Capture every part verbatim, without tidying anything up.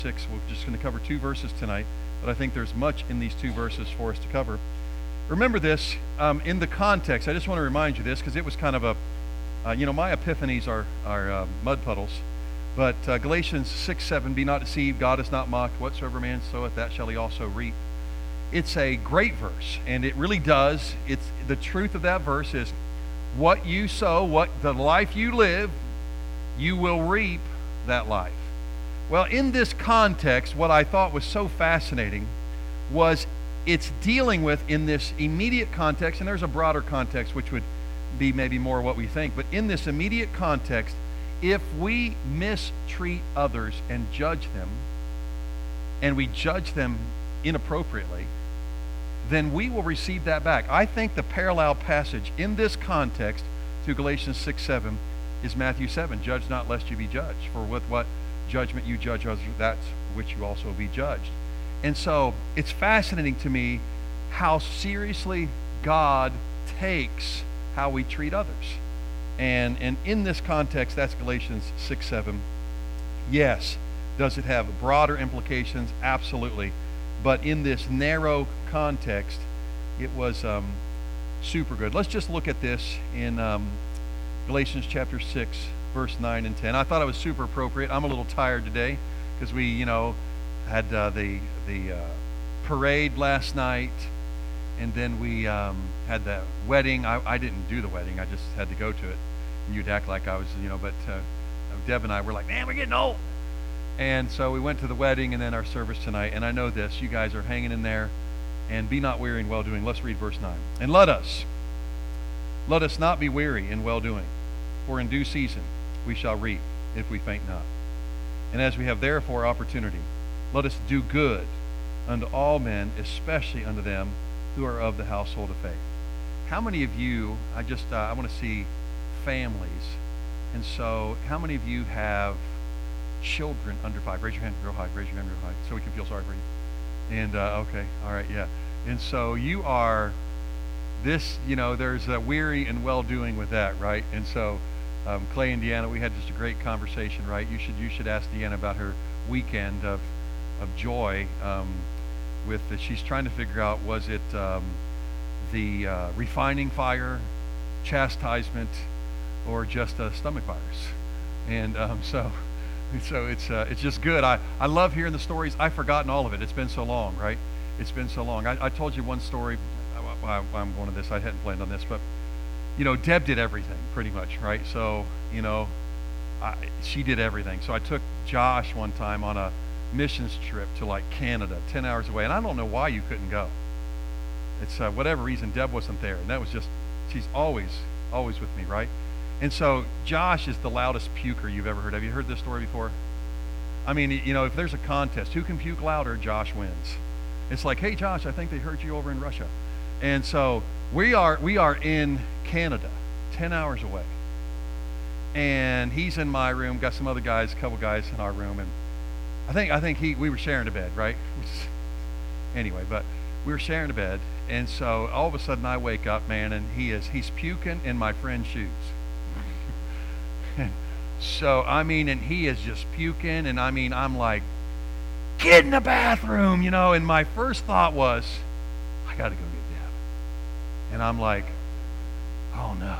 six. We're just going to cover two verses tonight, but I think there's much in these two verses for us to cover. Remember this, um, in the context, I just want to remind you this, because it was kind of a, uh, you know, my epiphanies are, are uh, mud puddles, but uh, Galatians six seven, be not deceived, God is not mocked, whatsoever man soweth, that shall he also reap. It's a great verse, and it really does. It's the truth of that verse is what you sow, what the life you live, you will reap that life. Well, in this context, what I thought was so fascinating was it's dealing with, in this immediate context, and there's a broader context which would be maybe more what we think, but in this immediate context, if we mistreat others and judge them, and we judge them inappropriately, then we will receive that back. I think the parallel passage in this context to Galatians six seven is Matthew seven, judge not lest you be judged, for with what judgment you judge others, that's which you also be judged. And so it's fascinating to me how seriously God takes how we treat others. And, and in this context, that's Galatians six seven. Yes, does it have broader implications? Absolutely. But in this narrow context, it was um, super good. Let's just look at this in um, Galatians chapter six, verse nine and ten. I thought it was super appropriate. I'm a little tired today because we, you know, had uh, the the uh, parade last night, and then we um, had the wedding. I, I didn't do the wedding. I just had to go to it. And you'd act like I was, you know, but uh, Deb and I were like, man, we're getting old. And so we went to the wedding and then our service tonight. And I know this. You guys are hanging in there. And be not weary in well-doing. Let's read verse nine. And let us, let us not be weary in well-doing, for in due season we shall reap if we faint not. And as we have therefore opportunity, let us do good unto all men, especially unto them who are of the household of faith. How many of you, I just, uh, I want to see families. And so how many of you have children under five? Raise your hand real high. Raise your hand real high so we can feel sorry for you. And, uh, okay, all right, yeah. And so you are, this, you know, there's a weary and well-doing with that, right? And so um, Clay and Deanna, we had just a great conversation, right? You should you should ask Deanna about her weekend of of joy um, with the, she's trying to figure out, was it um, the uh, refining fire, chastisement, or just a stomach virus? And um, so so it's uh, it's just good. I, I love hearing the stories. I've forgotten all of it. It's been so long, right? It's been so long. I, I told you one story. I, I, I'm going to this. I hadn't planned on this, but you know, Deb did everything pretty much, right? So you know, I, she did everything. So I took Josh one time on a missions trip to like Canada, ten hours away, and I don't know why you couldn't go. It's uh, whatever reason, Deb wasn't there, and that was just, she's always, always with me, right? And so Josh is the loudest puker you've ever heard. Have you heard this story before? I mean, you know, if there's a contest, who can puke louder, Josh wins. It's like, hey, Josh, I think they heard you over in Russia. And so we are we are in Canada, ten hours away. And he's in my room, got some other guys, a couple guys in our room, and I think I think he we were sharing a bed, right? Anyway, but we were sharing a bed, and so all of a sudden I wake up, man, and he is he's puking in my friend's shoes. And so I mean, and he is just puking, and I mean, I'm like, get in the bathroom, you know. And my first thought was, I got to go get Deb. And I'm like, oh no,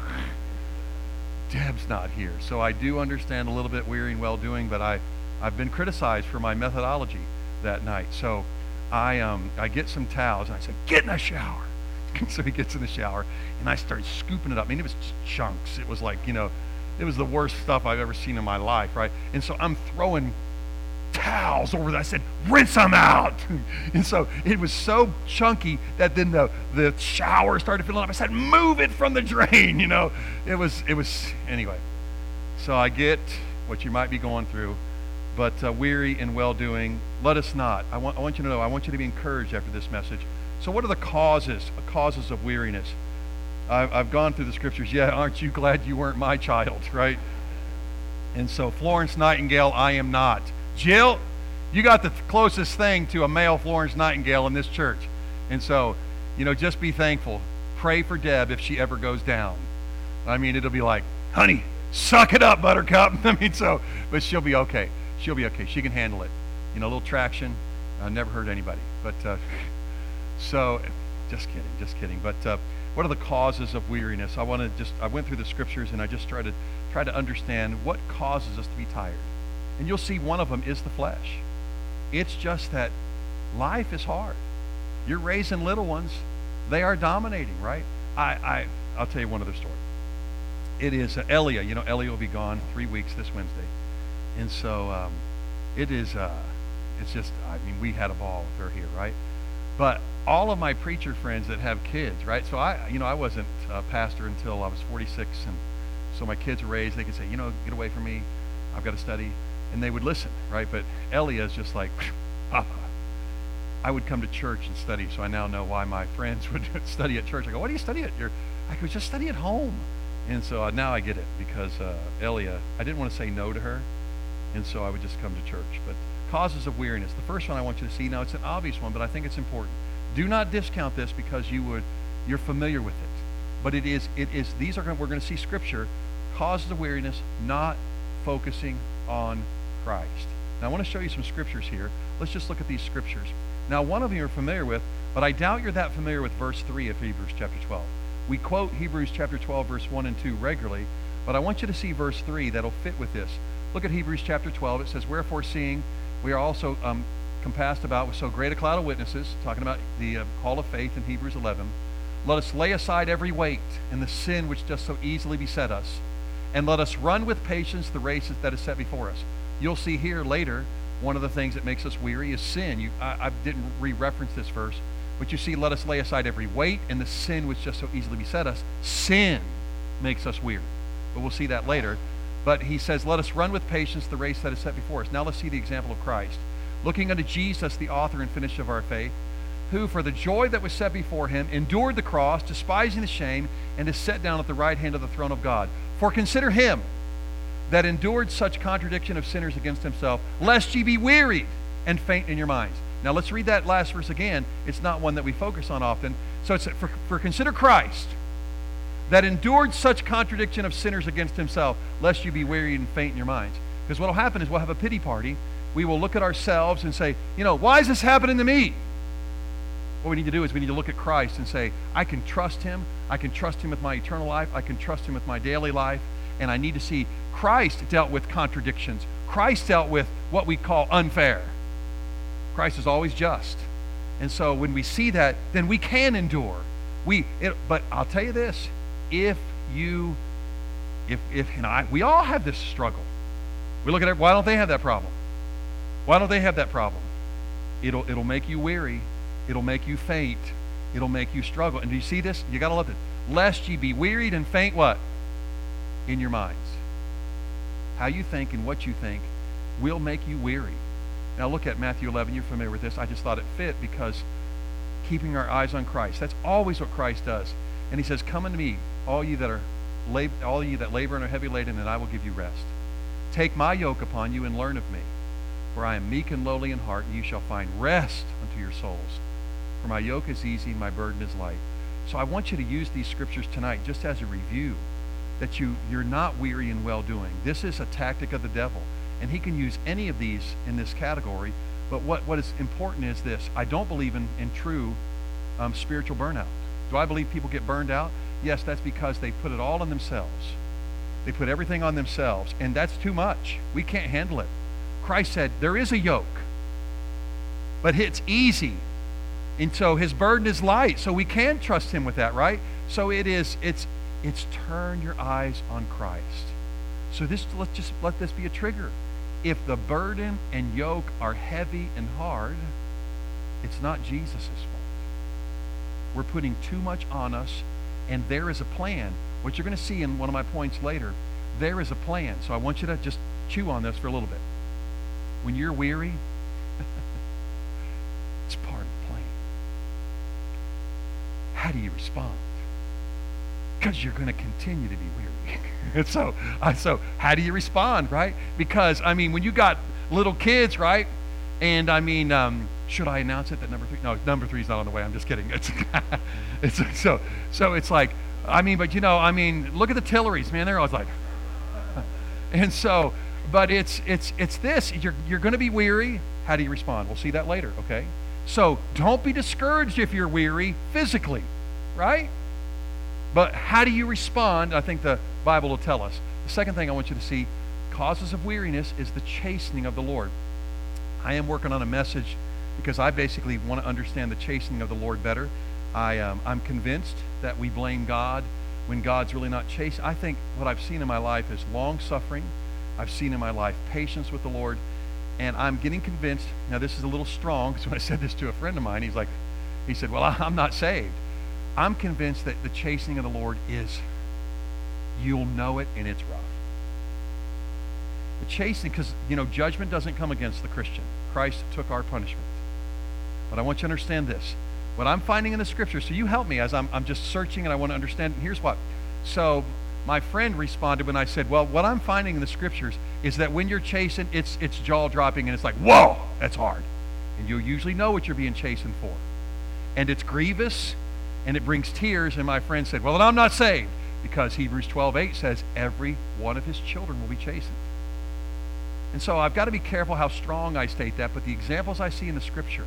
Deb's not here. So I do understand a little bit weary and well-doing, but I. I've been criticized for my methodology that night. So I um I get some towels and I said, get in the shower. So he gets in the shower and I start scooping it up. I mean, it was just chunks. It was like, you know, it was the worst stuff I've ever seen in my life, right? And so I'm throwing towels over there. I said, rinse them out. And so it was so chunky that then the, the shower started filling up. I said, move it from the drain, you know. It was, it was, anyway. So I get what you might be going through. But uh, weary and well-doing, let us not. I want, I want you to know, I want you to be encouraged after this message. So what are the causes, causes of weariness? I've, I've gone through the scriptures. Yeah, aren't you glad you weren't my child, right? And so Florence Nightingale, I am not. Jill, you got the closest thing to a male Florence Nightingale in this church. And so, you know, just be thankful. Pray for Deb if she ever goes down. I mean, it'll be like, honey, suck it up, Buttercup. I mean, so, but she'll be okay. She'll be okay. She can handle it. You know, a little traction. Uh, never hurt anybody. But uh, so, just kidding, just kidding. But uh, what are the causes of weariness? I want to just, I went through the scriptures and I just tried to try to understand what causes us to be tired. And you'll see one of them is the flesh. It's just that life is hard. You're raising little ones. They are dominating, right? I, I, I'll tell you one other story. It is uh, Elia. You know, Elia will be gone three weeks this Wednesday. And so um, it is, uh, it's just, I mean, we had a ball with her here, right? But all of my preacher friends that have kids, right? So I, you know, I wasn't a pastor until I was forty-six. And so my kids are raised. They can say, you know, get away from me. I've got to study. And they would listen, right? But Elia is just like, Papa. I would come to church and study, so I now know why my friends would study at church. I go, what do you study at? You're, I go, just study at home. And so uh, now I get it, because uh, Elia, I didn't want to say no to her, and so I would just come to church. But causes of weariness. The first one I want you to see, now it's an obvious one, but I think it's important. Do not discount this because you would, you're familiar with it. But it is, it is. These are, we're going to see scripture, causes of weariness, not focusing on Christ. Now I want to show you some scriptures here. Let's just look at these scriptures. Now, one of them you're familiar with, but I doubt you're that familiar with verse three of Hebrews chapter twelve. We quote Hebrews chapter twelve, verse one and two regularly, but I want you to see verse three that'll fit with this. Look at Hebrews chapter twelve. It says, wherefore, seeing we are also um, compassed about with so great a cloud of witnesses, talking about the uh, hall of faith in Hebrews eleven, let us lay aside every weight and the sin which does so easily beset us, and let us run with patience the race that is set before us. You'll see here later, one of the things that makes us weary is sin. You, I, I didn't re-reference this verse, but you see, let us lay aside every weight and the sin which just so easily beset us. Sin makes us weary. But we'll see that later. But he says, let us run with patience the race that is set before us. Now let's see the example of Christ. Looking unto Jesus, the author and finisher of our faith, who for the joy that was set before him endured the cross, despising the shame, and is set down at the right hand of the throne of God. For consider him that endured such contradiction of sinners against himself, lest ye be wearied and faint in your minds. Now let's read that last verse again. It's not one that we focus on often. So it's for, for consider Christ, that endured such contradiction of sinners against himself, lest you be wearied and faint in your minds. Because what will happen is we'll have a pity party. We will look at ourselves and say, you know, why is this happening to me? What we need to do is we need to look at Christ and say, I can trust him. I can trust him with my eternal life. I can trust him with my daily life. And I need to see Christ dealt with contradictions. Christ dealt with what we call unfair. Christ is always just. And so when we see that, then we can endure. We, it, but I'll tell you this, if you, if, if, and I, we all have this struggle. We look at it, why don't they have that problem? Why don't they have that problem? It'll, it'll make you weary. It'll make you faint. It'll make you struggle. And do you see this? You got to love it. Lest ye be wearied and faint what? In your minds. How you think and what you think will make you weary. Now look at Matthew eleven. You're familiar with this. I just thought it fit because keeping our eyes on Christ. That's always what Christ does. And he says, come unto me, all you that are lab- all you that labor and are heavy laden, and I will give you rest. Take my yoke upon you and learn of me. For I am meek and lowly in heart, and you shall find rest unto your souls. For my yoke is easy and my burden is light. So I want you to use these scriptures tonight just as a review, that you, you're not weary in well-doing. This is a tactic of the devil, and he can use any of these in this category. But what, what is important is this. I don't believe in, in true um, spiritual burnout. Do I believe people get burned out? Yes, that's because they put it all on themselves. They put everything on themselves, and that's too much. We can't handle it. Christ said, there is a yoke, but it's easy. And so his burden is light, so we can trust him with that, right? So it is, it's, it's turn your eyes on Christ. So this, let's just let this be a trigger. If the burden and yoke are heavy and hard, it's not Jesus' fault. We're putting too much on us, and there is a plan. What you're going to see in one of my points later, there is a plan. So I want you to just chew on this for a little bit. When you're weary, it's part of the plan. How do you respond? Because you're going to continue to be weary. And so, uh, so how do you respond, right? Because, I mean, when you got little kids, right? And, I mean, um, should I announce it that number three? No, number three's not on the way. I'm just kidding. It's, it's so, so it's like, I mean, but, you know, I mean, look at the Tillerys, man. They're always like, and so, but it's it's it's this. You're you're going to be weary. How do you respond? We'll see that later, okay? So don't be discouraged if you're weary physically, right? But how do you respond? I think the Bible will tell us. The second thing I want you to see, causes of weariness, is the chastening of the Lord. I am working on a message because I basically want to understand the chastening of the Lord better. I, um, I'm convinced that we blame God when God's really not chastening. I think what I've seen in my life is long-suffering. I've seen in my life patience with the Lord. And I'm getting convinced, now this is a little strong, because when I said this to a friend of mine, he's like, he said, well, I'm not saved. I'm convinced that the chastening of the Lord is, you'll know it, and it's rough. The chastening, because, you know, judgment doesn't come against the Christian. Christ took our punishment. But I want you to understand this. What I'm finding in the Scripture, so you help me as I'm, I'm just searching and I want to understand. And here's what. So my friend responded when I said, well, what I'm finding in the Scriptures is that when you're chastened, it's, it's jaw-dropping, and it's like, whoa, that's hard. And you'll usually know what you're being chastened for. And it's grievous, and it brings tears. And my friend said, well, then I'm not saved, because Hebrews twelve eight says every one of his children will be chastened. And so I've got to be careful how strong I state that, but the examples I see in the Scripture,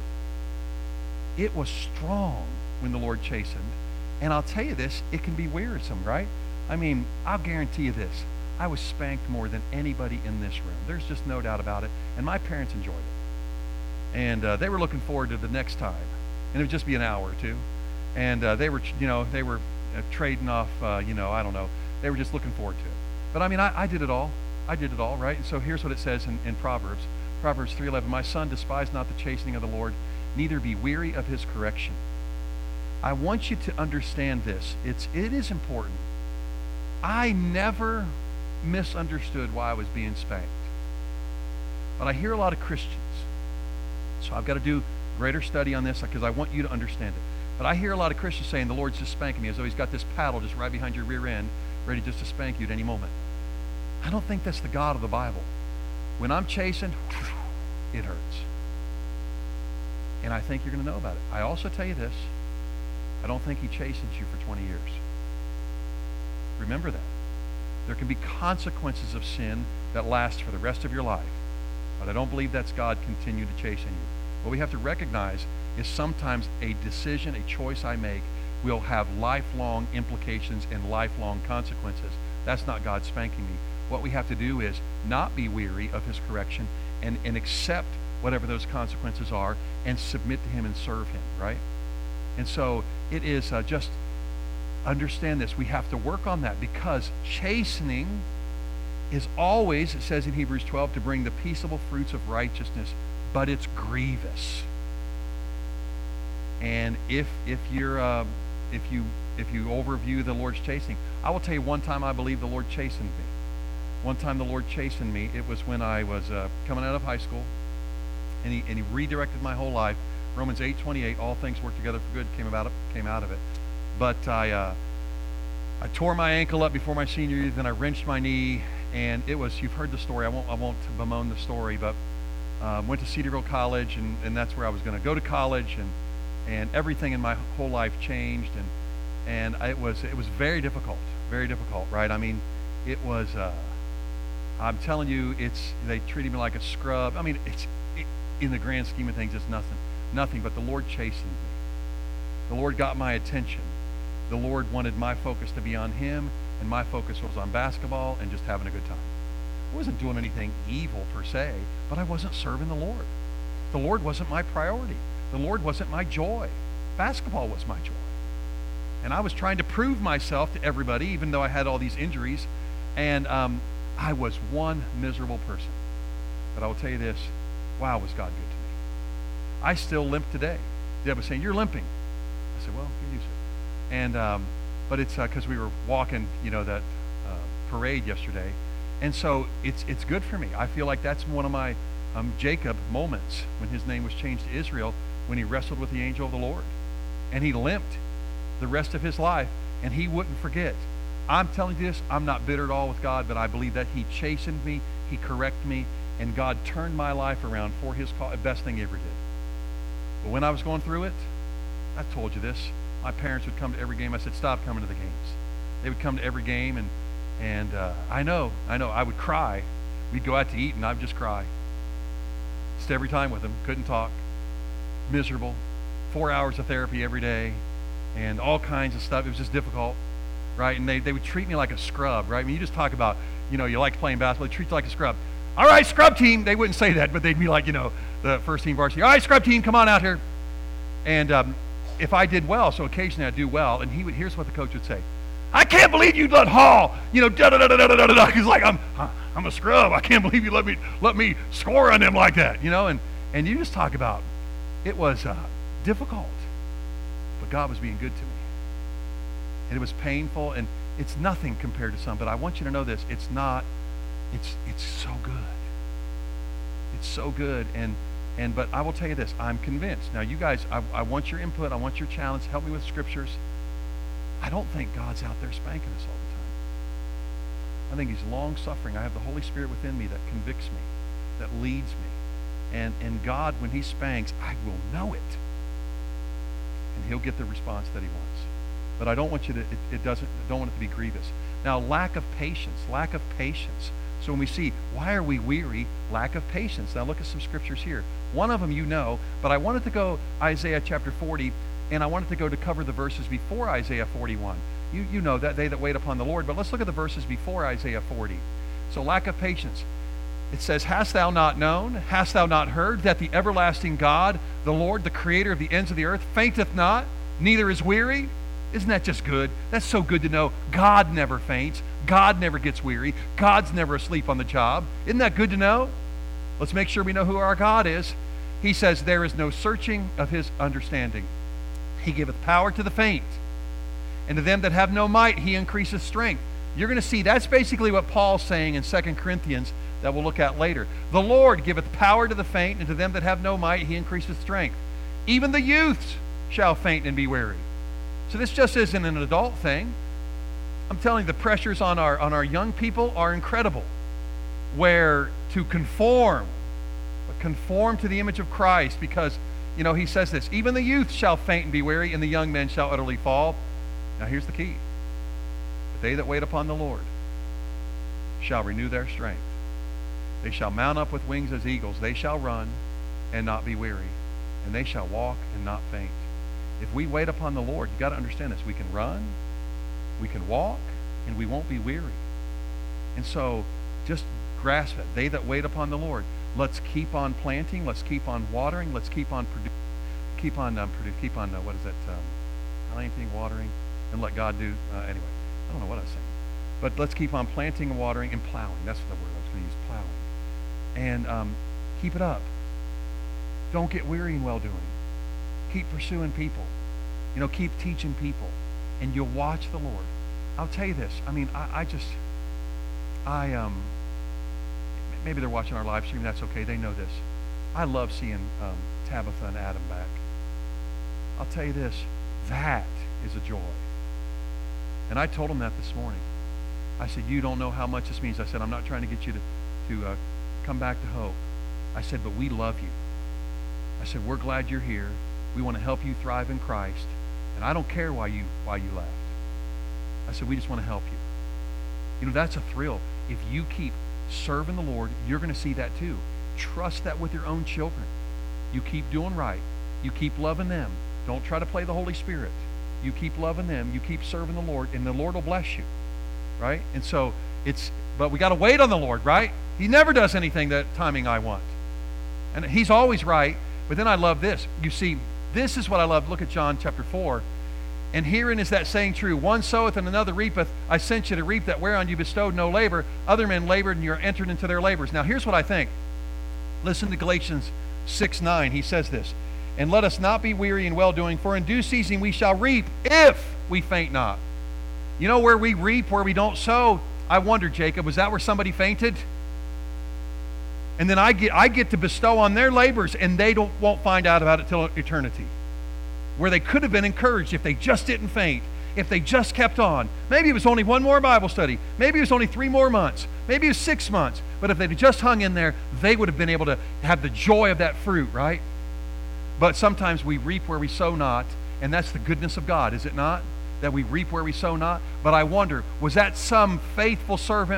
it was strong when the Lord chastened. And I'll tell you this, it can be wearisome, right? I mean, I'll guarantee you this. I was spanked more than anybody in this room. There's just no doubt about it. And my parents enjoyed it. And uh, they were looking forward to the next time. And it would just be an hour or two. And uh, they were, you know, they were uh, trading off, uh, you know, I don't know. They were just looking forward to it. But I mean, I, I did it all. I did it all, right? And so here's what it says in, in Proverbs. Proverbs three eleven, my son, despise not the chastening of the Lord, neither be weary of his correction. I want you to understand this. It's, it is important. I never misunderstood why I was being spanked. But I hear a lot of Christians. So I've got to do greater study on this because I want you to understand it. But I hear a lot of Christians saying the Lord's just spanking me, as though he's got this paddle just right behind your rear end, ready just to spank you at any moment. I don't think that's the God of the Bible. When I'm chastened, it hurts. And I think you're going to know about it. I also tell you this. I don't think he chastens you for twenty years. Remember that. There can be consequences of sin that last for the rest of your life. But I don't believe that's God continue to chasten you. What we have to recognize is sometimes a decision, a choice I make, will have lifelong implications and lifelong consequences. That's not God spanking me. What we have to do is not be weary of his correction and, and accept whatever those consequences are and submit to him and serve him, right? And so it is uh, just understand this. We have to work on that because chastening is always, it says in Hebrews twelve, to bring the peaceable fruits of righteousness, but it's grievous. And if if you're uh, if you if you overview the Lord's chastening, I will tell you one time I believe the Lord chastened me. One time the Lord chastened me. It was when I was uh, coming out of high school, and he and he redirected my whole life. Romans eight twenty-eight, all things work together for good, came about came out of it. But I uh, I tore my ankle up before my senior year, then I wrenched my knee, and it was, you've heard the story, I won't I won't bemoan the story, but uh, went to Cedarville College, and, and that's where I was going to go to college, and and everything in my whole life changed, and and it was it was very difficult, very difficult, right? I mean, it was. Uh, I'm telling you, it's they treated me like a scrub. I mean, it's it, in the grand scheme of things, it's nothing. Nothing, but the Lord chastened me. The Lord got my attention. The Lord wanted my focus to be on him, and my focus was on basketball and just having a good time. I wasn't doing anything evil per se, but I wasn't serving the Lord. The Lord wasn't my priority. The Lord wasn't my joy. Basketball was my joy. And I was trying to prove myself to everybody, even though I had all these injuries, and um, I was one miserable person. But I will tell you this, wow, was God good to me. I still limp today. Deb was saying, you're limping. I said, well, get used to it. And, um, but it's because uh, we were walking, you know, that uh, parade yesterday. And so it's it's good for me. I feel like that's one of my um, Jacob moments when his name was changed to Israel, when he wrestled with the angel of the Lord. And he limped the rest of his life, and he wouldn't forget. I'm telling you this, I'm not bitter at all with God, but I believe that he chastened me, he corrected me, and God turned my life around for his cause, best thing he ever did. But when I was going through it, I told you this, my parents would come to every game. I said, stop coming to the games. They would come to every game, and and uh, I know, I know, I would cry We'd go out to eat, and I'd just cry. Just every time with him. Couldn't talk. Miserable. Four hours of therapy every day, and all kinds of stuff. It was just difficult, right? And they, they would treat me like a scrub, right? I mean, you just talk about, you know, you like playing basketball. They treat you like a scrub. All right, scrub team. They wouldn't say that, but they'd be like, you know, the first team varsity. All right, scrub team, come on out here. And um, if I did well, so occasionally I'd do well, and he would. Here's what the coach would say: I can't believe you let Hall, you know, da da da da da da da. He's like, I'm, I'm a scrub. I can't believe you let me let me score on them like that, you know. And and you just talk about, it was uh, difficult, but God was being good to me, and it was painful, and it's nothing compared to some. But I want you to know this: it's not. It's it's so good. It's so good, and and but I will tell you this: I'm convinced. Now, you guys, I, I want your input. I want your challenge. Help me with scriptures. I don't think God's out there spanking us all the time. I think He's long-suffering. I have the Holy Spirit within me that convicts me, that leads me. And, and God, when He spanks, I will know it. And He'll get the response that He wants. But I don't want you to, it, it doesn't, I don't want it to be grievous. Now, lack of patience, lack of patience. So when we see, why are we weary? Lack of patience. Now look at some scriptures here. One of them you know, but I wanted to go Isaiah chapter forty, and I wanted to go to cover the verses before Isaiah forty-one. You, you know that they that wait upon the Lord, but let's look at the verses before Isaiah forty. So lack of patience. It says, hast thou not known, hast thou not heard, that the everlasting God, the Lord, the creator of the ends of the earth, fainteth not, neither is weary? Isn't that just good? That's so good to know. God never faints. God never gets weary. God's never asleep on the job. Isn't that good to know? Let's make sure we know who our God is. He says, there is no searching of His understanding. He giveth power to the faint, and to them that have no might He increaseth strength. You're going to see that's basically what Paul's saying in Second Corinthians that we'll look at later. The Lord giveth power to the faint, and to them that have no might He increaseth strength. Even the youths shall faint and be weary. So this just isn't an adult thing. I'm telling you, the pressures on our on our young people are incredible. Where to conform, but conform to the image of Christ, because, you know, He says this, even the youth shall faint and be weary, and the young men shall utterly fall. Now here's the key. But they that wait upon the Lord shall renew their strength. They shall mount up with wings as eagles. They shall run and not be weary, and they shall walk and not faint. If we wait upon the Lord, you've got to understand this. We can run, we can walk, and we won't be weary. And so just grasp it. They that wait upon the Lord. Let's keep on planting. Let's keep on watering. Let's keep on producing. Keep on um, produ- Keep on, uh, what is that? Um, planting, watering, and let God do. Uh, anyway, I don't know what I was saying. But let's keep on planting and watering and plowing. That's the word I was going to use, plowing. And um, keep it up. Don't get weary in well-doing. Keep pursuing people. You know, keep teaching people. And you'll watch the Lord. I'll tell you this. I mean, I, I just, I, um, maybe they're watching our live stream. That's okay. They know this. I love seeing um, Tabitha and Adam back. I'll tell you this. That is a joy. And I told them that this morning. I said, you don't know how much this means. I said, I'm not trying to get you to, to uh, come back to hope. I said, but we love you. I said, we're glad you're here. We want to help you thrive in Christ. And I don't care why you why you left. I said, we just want to help you. You know, that's a thrill. If you keep serving the Lord, you're going to see that too. Trust that with your own children. You keep doing right. You keep loving them. Don't try to play the Holy Spirit. You keep loving them. You keep serving the Lord, and the Lord will bless you. Right? And so it's, but we got to wait on the Lord, right? He never does anything that timing I want. And He's always right. But then I love this. You see, this is what I love. Look at John chapter four. And herein is that saying true. One soweth and another reapeth. I sent you to reap that whereon you bestowed no labor. Other men labored, and you are entered into their labors. Now here's what I think. Listen to Galatians six nine. He says this. And let us not be weary in well-doing, for in due season we shall reap if we faint not. You know where we reap, where we don't sow? I wonder, Jacob, was that where somebody fainted? And then I get I get to bestow on their labors, and they don't won't find out about it till eternity. Where they could have been encouraged if they just didn't faint, if they just kept on. Maybe it was only one more Bible study. Maybe it was only three more months. Maybe it was six months. But if they'd just hung in there, they would have been able to have the joy of that fruit, right? But sometimes we reap where we sow not, and that's the goodness of God, is it not? That we reap where we sow not. But I wonder, was that some faithful servant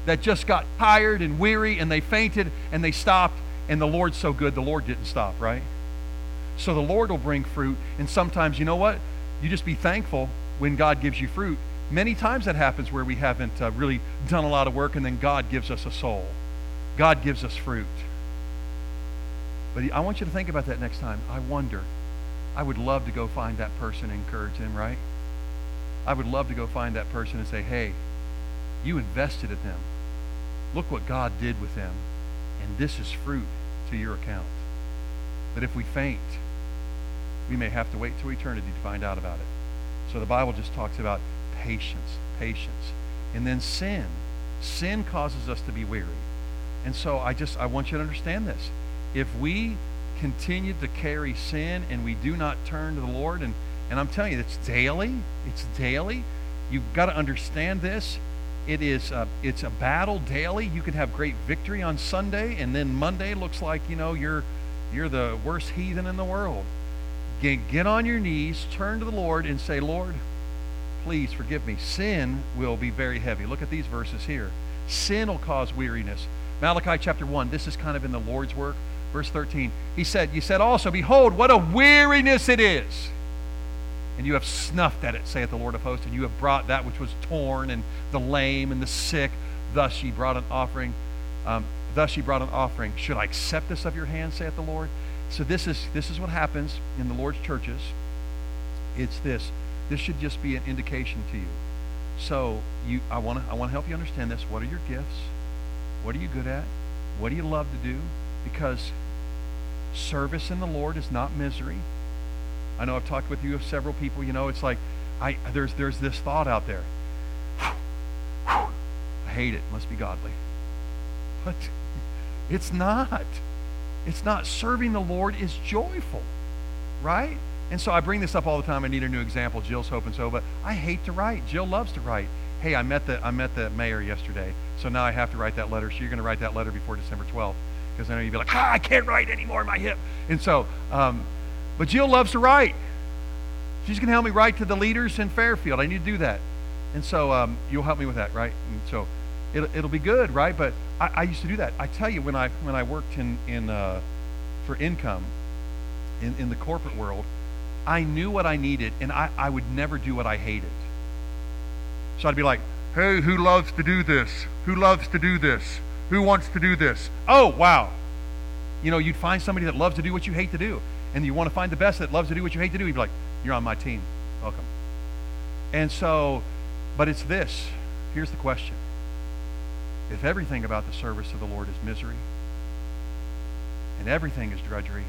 that just got tired and weary and they fainted and they stopped, and the Lord's so good, the Lord didn't stop, right? So the Lord will bring fruit, and sometimes, you know what? You just be thankful when God gives you fruit. Many times that happens where we haven't uh, really done a lot of work, and then God gives us a soul. God gives us fruit. But I want you to think about that next time. I wonder, I would love to go find that person and encourage them, right? I would love to go find that person and say, hey, you invested in them. Look what God did with them, and this is fruit to your account. But if we faint, we may have to wait till eternity to find out about it. So the Bible just talks about patience, patience. And then sin. Sin causes us to be weary. And so I just, I want you to understand this. If we continue to carry sin and we do not turn to the Lord, and, and I'm telling you, it's daily, it's daily. You've got to understand this. It is, uh, it's a battle daily. You can have great victory on Sunday, and then Monday looks like, you know, you're, you're the worst heathen in the world. Get, get on your knees, turn to the Lord, and say, Lord, please forgive me. Sin will be very heavy. Look at these verses here. Sin will cause weariness. Malachi chapter one, this is kind of in the Lord's work. Verse thirteen, he said, you said also, behold, what a weariness it is. And you have snuffed at it, saith the Lord of hosts, and you have brought that which was torn, and the lame, and the sick. Thus ye brought an offering. Um, thus ye brought an offering. Should I accept this of your hand, saith the Lord? So this is this is what happens in the Lord's churches. It's this. This should just be an indication to you. So you, I want to I want to help you understand this. What are your gifts? What are you good at? What do you love to do? Because service in the Lord is not misery. I know I've talked with you of several people. You know, it's like I there's there's this thought out there. I hate it. Must be godly. But it's not. It's not. Serving the Lord is joyful, right? And so I bring this up all the time. I need a new example. Jill's hoping so, but I hate to write. Jill loves to write. Hey, I met the I met the mayor yesterday, so now I have to write that letter. So you're going to write that letter before December twelfth, because I know you'd be like, ah, I can't write anymore, my hip. And so, um, but Jill loves to write. She's going to help me write to the leaders in Fairfield. I need to do that, and so um, you'll help me with that, right? And so it'll it'll be good, right? But I, I used to do that. I tell you, when I when I worked in in uh, for income in in the corporate world, I knew what I needed, and I, I would never do what I hated. So I'd be like, hey, who loves to do this? Who loves to do this? Who wants to do this? Oh, wow. You know, you'd find somebody that loves to do what you hate to do, and you want to find the best that loves to do what you hate to do. You'd be like, you're on my team. Welcome. And so, but it's this. Here's the question. If everything about the service of the Lord is misery, and everything is drudgery,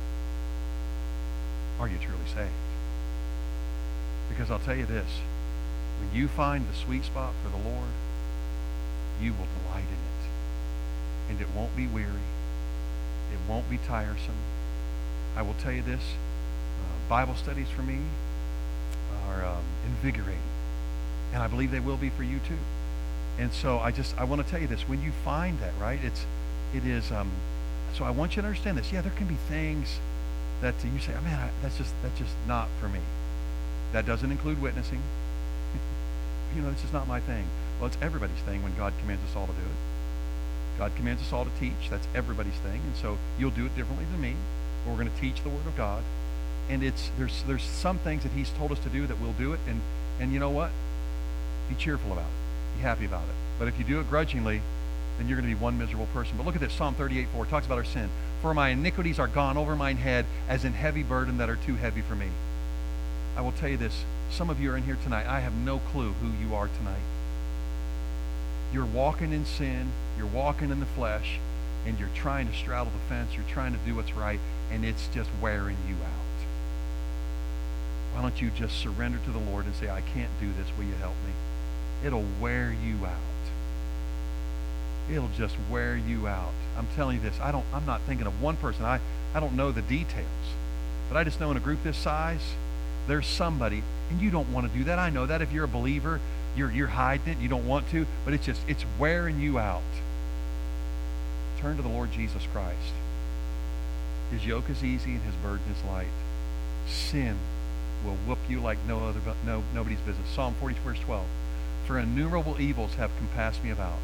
are you truly saved? Because I'll tell you this, when you find the sweet spot for the Lord, you will delight in it. And it won't be weary. It won't be tiresome. I will tell you this, uh, Bible studies for me are um, invigorating. And I believe they will be for you too. And so I just, I want to tell you this, when you find that, right, it's, it is, um, so I want you to understand this. Yeah, there can be things that you say, oh man, I, that's just that's just not for me. That doesn't include witnessing. You know, this is not my thing. Well, it's everybody's thing when God commands us all to do it. God commands us all to teach. That's everybody's thing. And so you'll do it differently than me. But we're going to teach the Word of God. And it's there's there's some things that He's told us to do that we'll do it. And, and you know what? Be cheerful about it. Be happy about it. But if you do it grudgingly, then you're going to be one miserable person. But look at this, Psalm thirty-eight four. It talks about our sin. For my iniquities are gone over mine head, as in heavy burden that are too heavy for me. I will tell you this. Some of you are in here tonight. I have no clue who you are tonight. You're walking in sin. You're walking in the flesh. And you're trying to straddle the fence. You're trying to do what's right. And it's just wearing you out. Why don't you just surrender to the Lord and say, I can't do this. Will you help me? It'll wear you out. It'll just wear you out. I'm telling you this. I don't, I'm not thinking of one person. I, I don't know the details. But I just know in a group this size, there's somebody, and you don't want to do that. I know that. If you're a believer, you're, you're hiding it. You don't want to. But it's just, it's wearing you out. Turn to the Lord Jesus Christ. His yoke is easy and His burden is light. Sin will whoop you like no other, no, nobody's business. Psalm forty, verse twelve. For innumerable evils have compassed me about.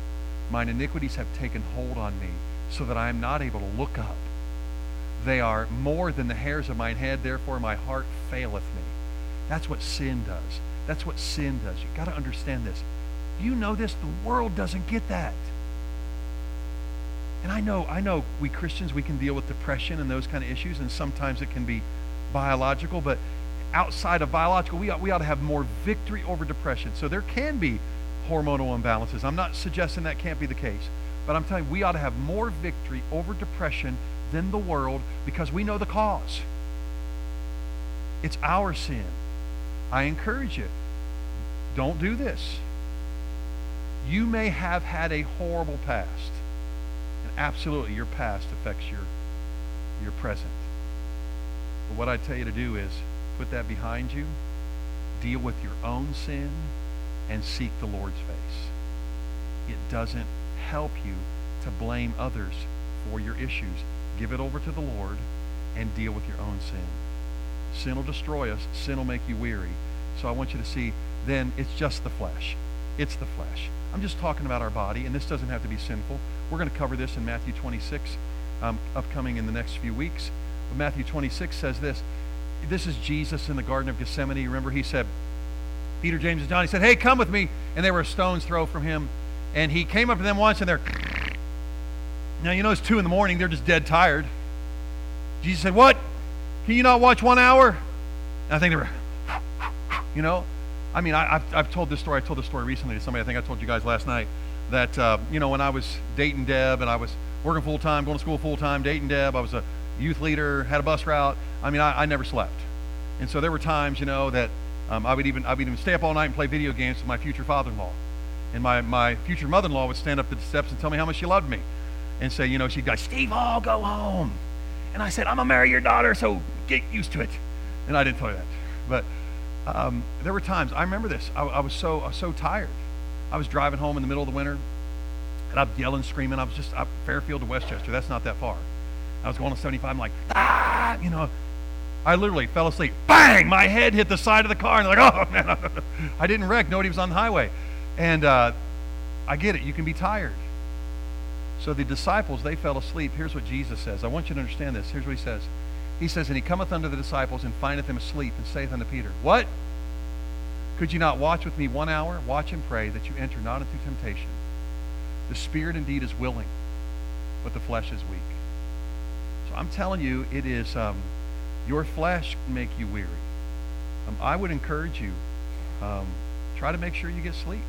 Mine iniquities have taken hold on me, so that I am not able to look up. They are more than the hairs of mine head, therefore my heart faileth me. That's what sin does. That's what sin does. You've got to understand this. You know this, the world doesn't get that. And I know, I know we Christians, we can deal with depression and those kind of issues, and sometimes it can be biological, but outside of biological, we ought, we ought to have more victory over depression. So there can be hormonal imbalances. I'm not suggesting that can't be the case, but I'm telling you, we ought to have more victory over depression than the world, because we know the cause. It's our sin. I encourage you, don't do this. You may have had a horrible past, and absolutely your past affects your, your present. But what I tell you to do is put that behind you, deal with your own sin, and seek the Lord's face. It doesn't help you to blame others for your issues. Give it over to the Lord and deal with your own sin. Sin will destroy us. Sin will make you weary. So I want you to see, then it's just the flesh. It's the flesh. I'm just talking about our body, and this doesn't have to be sinful. We're going to cover this in Matthew twenty-six, um, upcoming in the next few weeks. But Matthew twenty-six says this. This is Jesus in the Garden of Gethsemane. Remember, he said, Peter, James, and John, he said, hey, come with me. And they were a stone's throw from him. And he came up to them once, and they're... Now, you know, it's two in the morning. They're just dead tired. Jesus said, what? Can you not watch one hour? And I think they were, you know, I mean, I, I've, I've told this story. I told this story recently to somebody. I think I told you guys last night that, uh, you know, when I was dating Deb and I was working full-time, going to school full-time, dating Deb, I was a youth leader, had a bus route. I mean, I, I never slept. And so there were times, you know, that um, I would even I would even stay up all night and play video games with my future father-in-law. And my, my future mother-in-law would stand up at the steps and tell me how much she loved me. And say, you know, she'd go, Steve, I'll go home. And I said, I'm going to marry your daughter, so get used to it. And I didn't tell you that. But um, there were times, I remember this, I, I was so I was so tired. I was driving home in the middle of the winter, and I'm yelling, screaming. I was just up Fairfield to Westchester. That's not that far. I was going to seventy-five. I'm like, ah, you know. I literally fell asleep. Bang! My head hit the side of the car, and they're like, oh, man. I didn't wreck. Nobody was on the highway. And uh, I get it. You can be tired. So the disciples, they fell asleep. Here's what Jesus says. I want you to understand this. Here's what he says. He says, and he cometh unto the disciples and findeth them asleep, and saith unto Peter, what? Could you not watch with me one hour? Watch and pray that you enter not into temptation. The spirit indeed is willing, but the flesh is weak. So I'm telling you, it is, um, your flesh can make you weary. Um, I would encourage you, um, try to make sure you get sleep.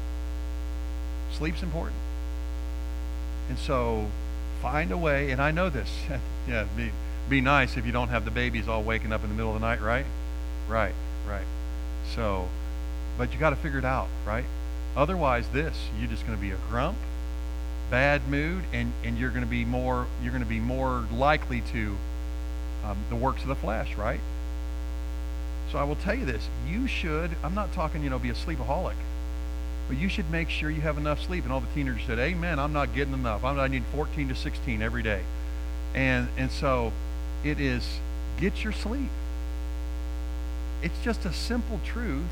Sleep's important. And so find a way, and I know this. yeah, be, be nice if you don't have the babies all waking up in the middle of the night, right? Right, right. So, but you got to figure it out, right? Otherwise, this, you're just going to be a grump, bad mood, and, and you're going to be more, you're going to be more likely to um, the works of the flesh, right? So I will tell you this, you should, I'm not talking, you know, be a sleepaholic. But you should make sure you have enough sleep. And all the teenagers said, amen, I'm not getting enough. I'm, I need fourteen to sixteen every day. And, and so it is, get your sleep. It's just a simple truth.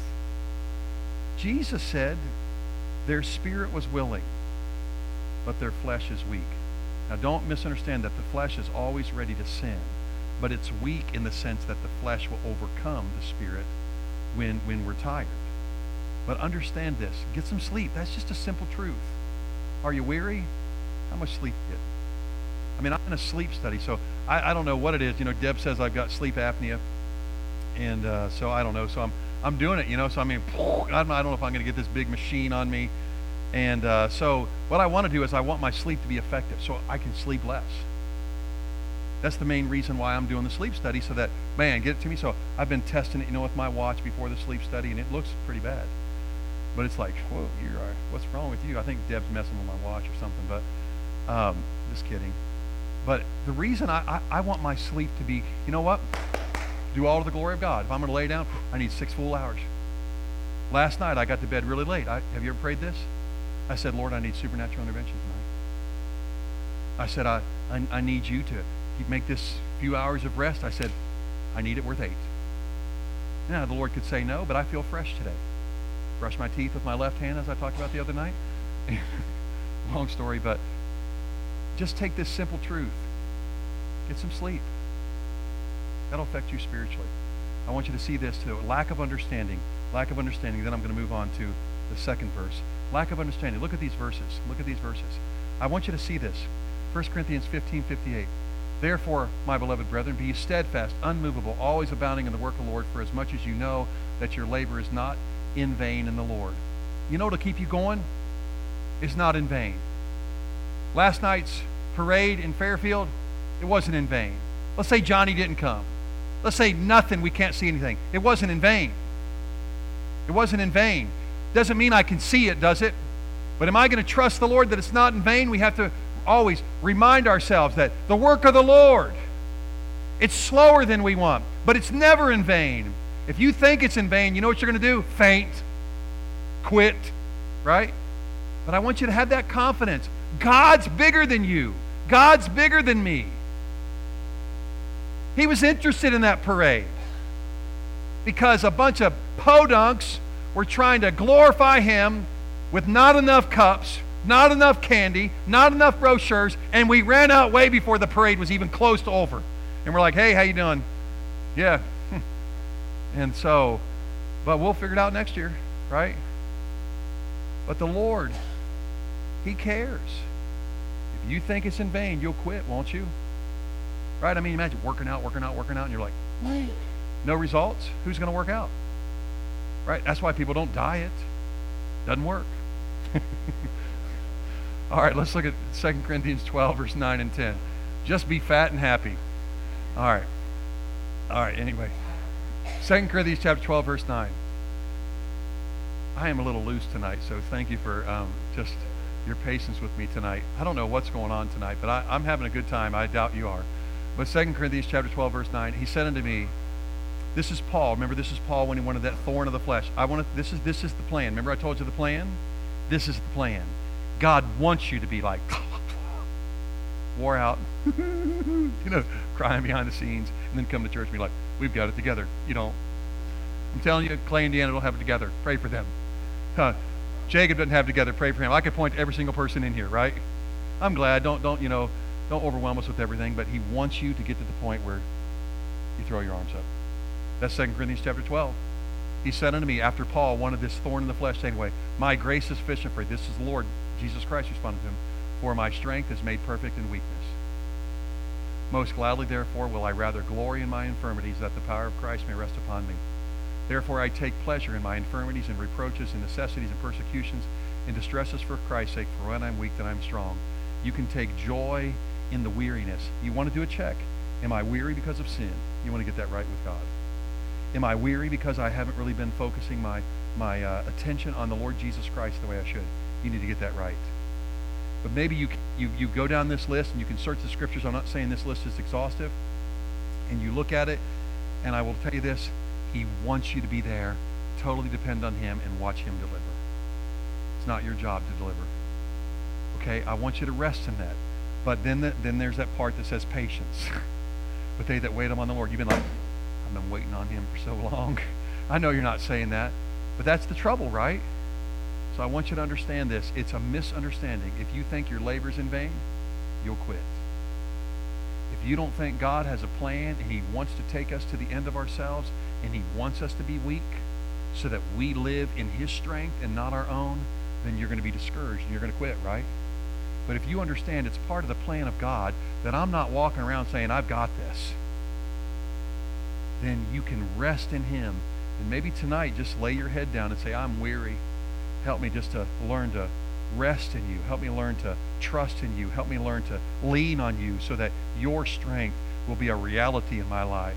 Jesus said their spirit was willing, but their flesh is weak. Now don't misunderstand that the flesh is always ready to sin, but it's weak in the sense that the flesh will overcome the spirit when, when we're tired. But understand this. Get some sleep. That's just a simple truth. Are you weary? How much sleep do you get? I mean, I'm in a sleep study, so I, I don't know what it is. You know, Deb says I've got sleep apnea. And uh, so I don't know. So I'm I'm doing it, you know. So I mean, I don't know if I'm going to get this big machine on me. And uh, so what I want to do is I want my sleep to be effective so I can sleep less. That's the main reason why I'm doing the sleep study, so that, man, get it to me. So I've been testing it, you know, with my watch before the sleep study, and it looks pretty bad. But it's like, whoa, you're all right. What's wrong with you? I think Deb's messing with my watch or something, but um, just kidding. But the reason I, I, I want my sleep to be, you know what? Do all to the glory of God. If I'm going to lay down, I need six full hours. Last night, I got to bed really late. I, have you ever prayed this? I said, Lord, I need supernatural intervention tonight. I said, I, I, I need you to make this few hours of rest. I said, I need it worth eight. Now, the Lord could say no, but I feel fresh today. Brush my teeth with my left hand, as I talked about the other night. long story, but just take this simple truth. Get some sleep. That'll affect you spiritually. I want you to see this too. Lack of understanding. Lack of understanding. Then I'm going to move on to the second verse. Lack of understanding. Look at these verses. Look at these verses. I want you to see this. First Corinthians fifteen fifty-eight. Therefore, my beloved brethren, be steadfast, unmovable, always abounding in the work of the Lord, for as much as you know that your labor is not in vain in the Lord. You know what'll keep you going? It's not in vain. Last night's parade in Fairfield, it wasn't in vain. Let's say Johnny didn't come. Let's say nothing, we can't see anything. It wasn't in vain. It wasn't in vain. Doesn't mean I can see it, does it? But am I going to trust the Lord that it's not in vain? We have to always remind ourselves that the work of the Lord, it's slower than we want, but it's never in vain. If you think it's in vain, you know what you're going to do? Faint. Quit. Right? But I want you to have that confidence. God's bigger than you. God's bigger than me. He was interested in that parade because a bunch of podunks were trying to glorify him with not enough cups, not enough candy, not enough brochures, and we ran out way before the parade was even close to over. And we're like, hey, how you doing? Yeah. And so, but we'll figure it out next year, right? But the Lord, He cares. If you think it's in vain, you'll quit, won't you? Right? I mean, imagine working out, working out, working out, and you're like, no results? Who's going to work out? Right? That's why people don't diet. Doesn't work. All right, let's look at Second Corinthians twelve, verse nine and ten. Just be fat and happy. All right. All right, anyway. Second Corinthians chapter twelve, verse nine. I am a little loose tonight, so thank you for um, just your patience with me tonight. I don't know what's going on tonight, but I, I'm having a good time. I doubt you are. But Second Corinthians chapter twelve, verse nine, he said unto me, this is Paul. Remember, this is Paul when he wanted that thorn of the flesh. I want to, this is this is the plan. Remember I told you the plan? This is the plan. God wants you to be like, wore out, you know, crying behind the scenes, and then come to church and be like, we've got it together. You don't. I'm telling you, Clay and Deanna don't have it together. Pray for them. Huh. Jacob doesn't have it together. Pray for him. I could point to every single person in here, right? I'm glad. Don't, don't, you know, don't overwhelm us with everything, but he wants you to get to the point where you throw your arms up. That's Second Corinthians chapter twelve. He said unto me, after Paul wanted this thorn in the flesh taken away, my grace is sufficient for you. This is the Lord Jesus Christ responded to him. For my strength is made perfect in weakness. Most gladly, therefore, will I rather glory in my infirmities, that the power of Christ may rest upon me. Therefore I take pleasure in my infirmities and reproaches and necessities and persecutions and distresses for Christ's sake, for when I'm weak, then I'm strong. You can take joy in the weariness. You want to do a check. Am I weary because of sin? You want to get that right with God. Am I weary because I haven't really been focusing my, my uh, attention on the Lord Jesus Christ the way I should? You need to get that right. But maybe you, you, you go down this list and you can search the scriptures. I'm not saying this list is exhaustive. And you look at it, and I will tell you this, He wants you to be there, totally depend on Him, and watch Him deliver. It's not your job to deliver. Okay? I want you to rest in that. But then, the, then there's that part that says patience. But they that wait on the Lord, you've been like, I've been waiting on Him for so long. I know you're not saying that, but that's the trouble, right? So I want you to understand this. It's a misunderstanding. If you think your labor's in vain, you'll quit. If you don't think God has a plan and He wants to take us to the end of ourselves and He wants us to be weak so that we live in His strength and not our own, then you're going to be discouraged and you're going to quit, right? But if you understand it's part of the plan of God that I'm not walking around saying, I've got this, then you can rest in Him. And maybe tonight just lay your head down and say, I'm weary. Help me just to learn to rest in You. Help me learn to trust in You. Help me learn to lean on You so that Your strength will be a reality in my life.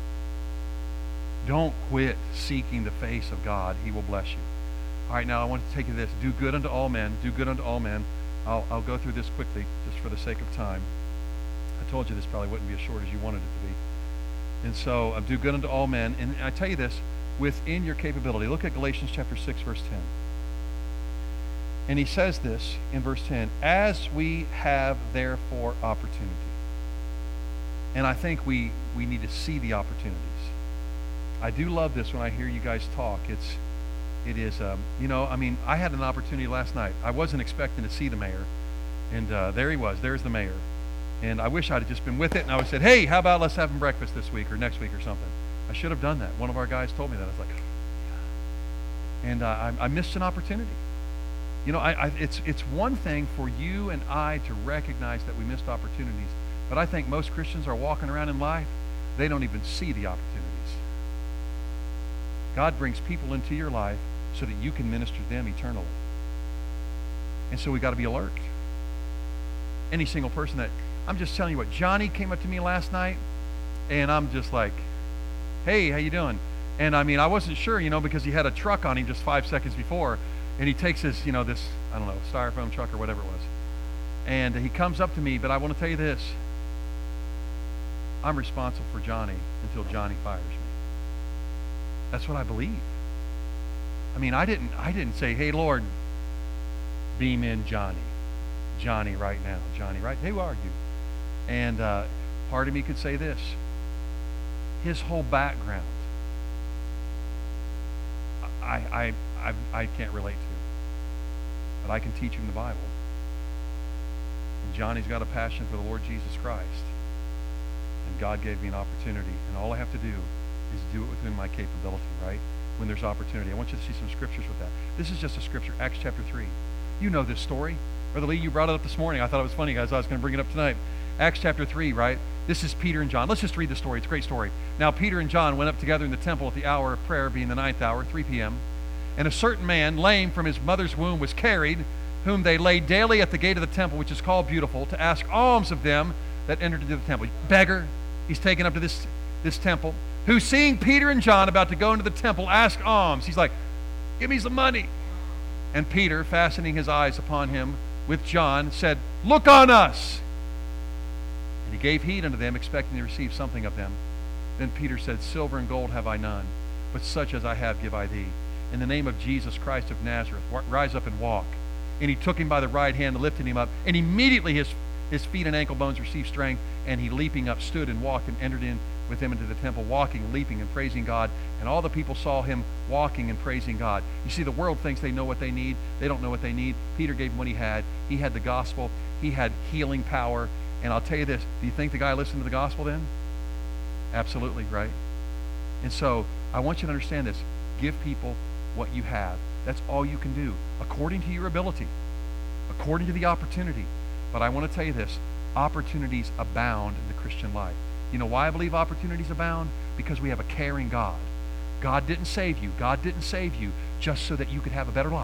Don't quit seeking the face of God. He will bless you. All right, now I want to take you to this. Do good unto all men. Do good unto all men. I'll, I'll go through this quickly just for the sake of time. I told you this probably wouldn't be as short as you wanted it to be. And so, uh, do good unto all men. And I tell you this, within your capability. Look at Galatians chapter six, verse ten. And he says this in verse ten, as we have therefore opportunity. And I think we, we need to see the opportunities. I do love this when I hear you guys talk. It's It is, um, you know, I mean, I had an opportunity last night. I wasn't expecting to see the mayor, and uh, there he was. There's the mayor. And I wish I'd have just been with it, and I would have said, hey, how about let's have him breakfast this week or next week or something. I should have done that. One of our guys told me that. I was like, yeah. And uh, I, I missed an opportunity. You know, I, I, it's, it's one thing for you and I to recognize that we missed opportunities, but I think most Christians are walking around in life, they don't even see the opportunities. God brings people into your life so that you can minister to them eternally. And so we got to be alert. Any single person that, I'm just telling you what, Johnny came up to me last night, and I'm just like, hey, how you doing? And I mean, I wasn't sure, you know, because he had a truck on him just five seconds before, and he takes his, you know, this, I don't know, styrofoam truck or whatever it was. And he comes up to me, but I want to tell you this. I'm responsible for Johnny until Johnny fires me. That's what I believe. I mean, I didn't I didn't say, hey, Lord, beam in Johnny. Johnny right now. Johnny, right? Hey, who are you? And uh, part of me could say this. His whole background, I, I, I, I can't relate to. But I can teach him the Bible. And Johnny's got a passion for the Lord Jesus Christ. And God gave me an opportunity. And all I have to do is do it within my capability, right? When there's opportunity. I want you to see some scriptures with that. This is just a scripture, Acts chapter three. You know this story. Brother Lee, you brought it up this morning. I thought it was funny, guys. I was going to bring it up tonight. Acts chapter three, right? This is Peter and John. Let's just read the story. It's a great story. Now, Peter and John went up together in the temple at the hour of prayer, being the ninth hour, three p.m. And a certain man, lame from his mother's womb, was carried, whom they laid daily at the gate of the temple, which is called Beautiful, to ask alms of them that entered into the temple. Beggar, he's taken up to this, this temple, who, seeing Peter and John about to go into the temple, asked alms. He's like, give me some money. And Peter, fastening his eyes upon him with John, said, look on us. And he gave heed unto them, expecting to receive something of them. Then Peter said, silver and gold have I none, but such as I have give I thee. In the name of Jesus Christ of Nazareth, rise up and walk. And he took him by the right hand and lifted him up. And immediately his, his feet and ankle bones received strength. And he, leaping up, stood and walked and entered in with him into the temple, walking, leaping, and praising God. And all the people saw him walking and praising God. You see, the world thinks they know what they need. They don't know what they need. Peter gave them what he had. He had the gospel. He had healing power. And I'll tell you this, do you think the guy listened to the gospel then? Absolutely, right? And so I want you to understand this. Give people what you have. That's all you can do, according to your ability, according to the opportunity. But I want to tell you this, opportunities abound in the Christian life. You know why I believe opportunities abound? Because we have a caring God. God didn't save you. God didn't save you just so that you could have a better life.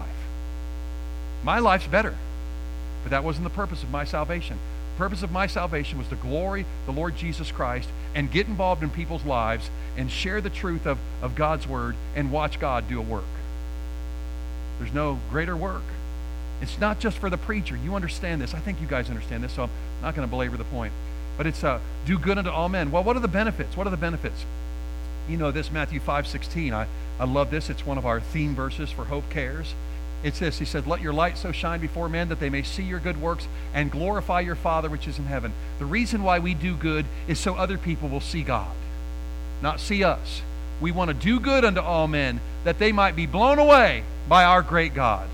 My life's better, but that wasn't the purpose of my salvation. The purpose of my salvation was to glory the Lord Jesus Christ and get involved in people's lives and share the truth of, of God's word and watch God do a work. There's no greater work. It's not just for the preacher. You understand this. I think you guys understand this, so I'm not going to belabor the point. But it's uh, do good unto all men. Well, what are the benefits? What are the benefits? You know this, Matthew five sixteen. I, I love this. It's one of our theme verses for Hope Cares. It's this. He said, let your light so shine before men that they may see your good works and glorify your Father which is in heaven. The reason why we do good is so other people will see God, not see us. We want to do good unto all men that they might be blown away by our great God.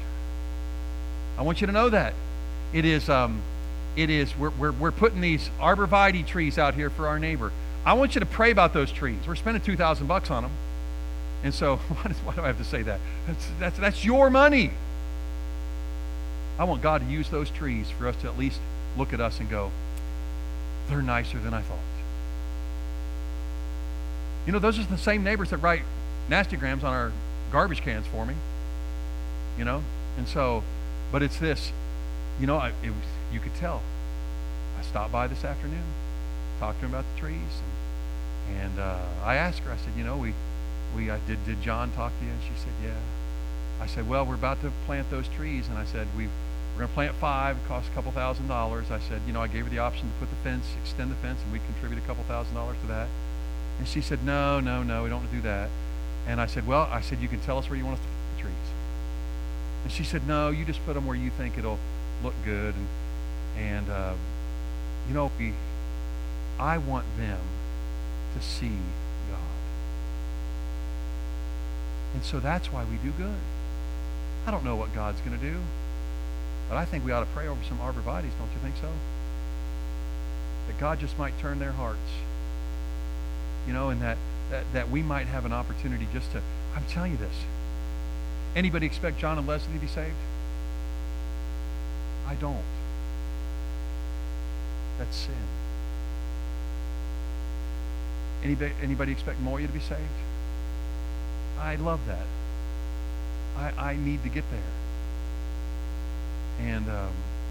I want you to know that. It is, um, it is we're, we're, we're putting these arborvitae trees out here for our neighbor. I want you to pray about those trees. We're spending two thousand bucks on them. And so, why, does, why do I have to say that? That's, that's, that's your money. I want God to use those trees for us to at least look at us and go, they're nicer than I thought. You know, those are the same neighbors that write nastygrams on our garbage cans for me. You know? And so, but it's this. You know, I, it was, you could tell. I stopped by this afternoon, talked to him about the trees, and, and uh, I asked her, I said, you know, we, we I did, did John talk to you? And she said, yeah. I said, well, we're about to plant those trees, and I said, we, we're going to plant five. It costs a couple thousand dollars. I said, you know, I gave her the option to put the fence, extend the fence, and we'd contribute a couple thousand dollars to that. And she said, no, no, no, we don't want to do that. And I said, well, I said, you can tell us where you want us to put the trees. And she said, no, you just put them where you think it'll look good. And, and uh, you know, we, I want them to see God. And so that's why we do good. I don't know what God's going to do, but I think we ought to pray over some arborvitaes, don't you think so? That God just might turn their hearts. You know, and that, that, that we might have an opportunity just to, I'm telling you this. Anybody expect John and Leslie to be saved? I don't. That's sin. Anybody, anybody expect Moya to be saved? I love that. I, I need to get there. And um,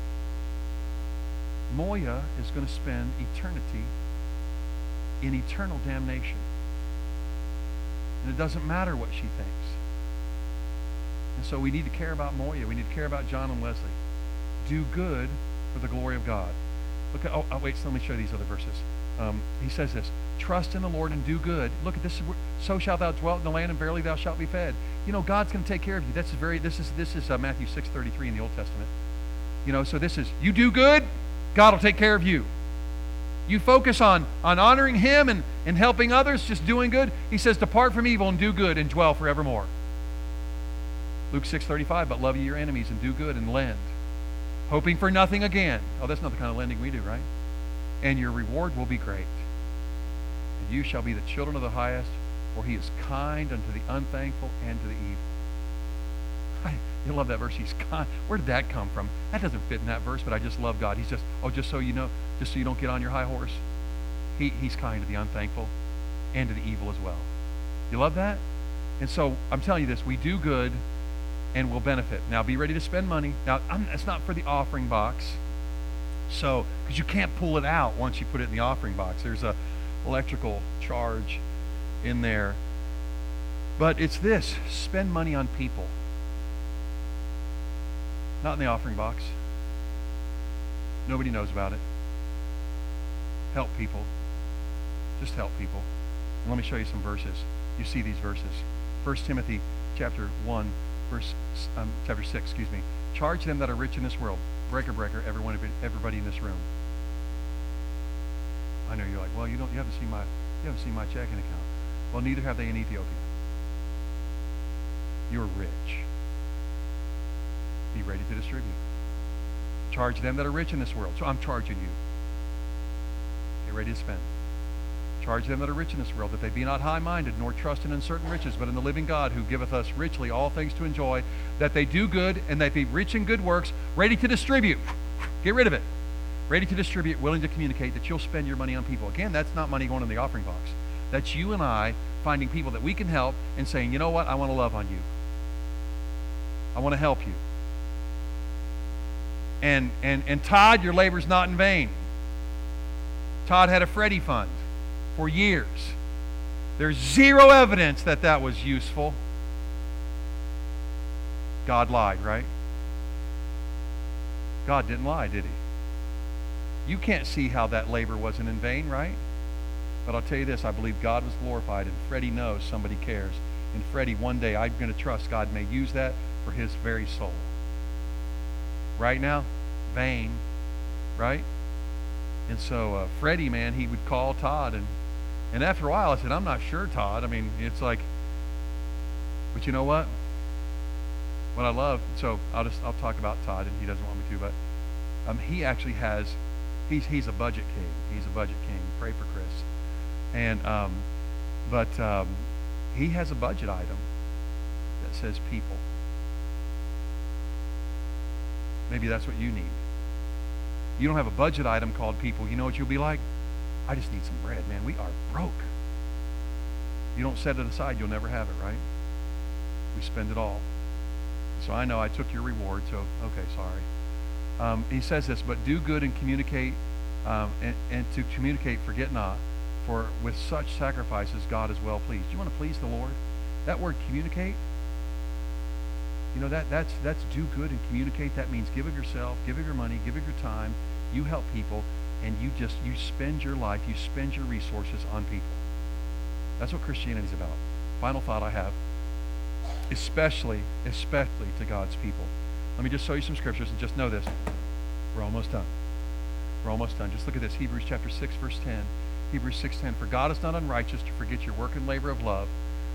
Moya is going to spend eternity in eternal damnation. And it doesn't matter what she thinks. And so we need to care about Moya. We need to care about John and Leslie. Do good for the glory of God. Look at, oh, oh wait, so let me show you these other verses. Um, he says this, trust in the Lord and do good. Look at this, so shalt thou dwell in the land, and verily thou shalt be fed. You know, God's going to take care of you. That's very, this is, this is uh, Matthew six thirty-three in the Old Testament. You know, so this is, you do good, God will take care of you. You focus on, on honoring Him and, and helping others, just doing good. He says, depart from evil and do good and dwell forevermore. Luke six thirty-five, but love ye your enemies and do good and lend, hoping for nothing again. Oh, that's not the kind of lending we do, right? And your reward will be great. And you shall be the children of the highest, for He is kind unto the unthankful and to the evil. I, you love that verse. He's kind. Where did that come from? That doesn't fit in that verse, but I just love God. He's just, oh, just so you know, just so you don't get on your high horse. He, he's kind to the unthankful and to the evil as well. You love that? And so I'm telling you this, we do good and we'll benefit. Now be ready to spend money. Now, I'm, it's not for the offering box. So, because you can't pull it out once you put it in the offering box. There's a electrical charge in there. But it's this, spend money on people. Not in the offering box. Nobody knows about it. Help people. Just help people. And let me show you some verses. You see these verses. First Timothy chapter one, verse um, chapter six, excuse me. Charge them that are rich in this world. Breaker, breaker, everyone, everybody in this room. I know you're like, well, you don't. You haven't seen my, you haven't seen my checking account. Well, neither have they in Ethiopia. You're rich. Be ready to distribute. Charge them that are rich in this world. So I'm charging you. Get ready to spend. Charge them that are rich in this world, that they be not high-minded, nor trust in uncertain riches, but in the living God, who giveth us richly all things to enjoy, that they do good, and they be rich in good works, ready to distribute. Get rid of it. Ready to distribute, willing to communicate, that you'll spend your money on people. Again, that's not money going in the offering box. That's you and I finding people that we can help and saying, you know what, I want to love on you. I want to help you. And, and, and Todd, your labor's not in vain. Todd had a Freddie fund for years. There's zero evidence that that was useful. God lied, right? God didn't lie, did He? You can't see how that labor wasn't in vain, right? But I'll tell you this, I believe God was glorified, and Freddie knows somebody cares. And Freddie, one day, I'm going to trust God may use that for his very soul. Right now, vain, right? And so uh, Freddie, man, he would call Todd, and and after a while I said, I'm not sure, Todd. I mean, it's like, but you know what? What I love, so I'll just I'll talk about Todd, and he doesn't want me to, but um, he actually has, he's he's a budget king. He's a budget king. Pray for Chris. And um, but um, he has a budget item that says people. Maybe that's what you need. You don't have a budget item called people. You know what you'll be like? I just need some bread, man. We are broke. You don't set it aside, you'll never have it, right? We spend it all. So I know I took your reward, so okay, sorry. Um, he says this, but do good and communicate, um, and, and to communicate, forget not, for with such sacrifices God is well pleased. You want to please the Lord? That word communicate, you know, that that's that's do good and communicate. That means give of yourself, give of your money, give of your time. You help people, and you just you spend your life, you spend your resources on people. That's what Christianity is about. Final thought I have, especially, especially to God's people. Let me just show you some scriptures and just know this. We're almost done. We're almost done. Just look at this. Hebrews chapter six, verse ten. Hebrews six ten. For God is not unrighteous to forget your work and labor of love,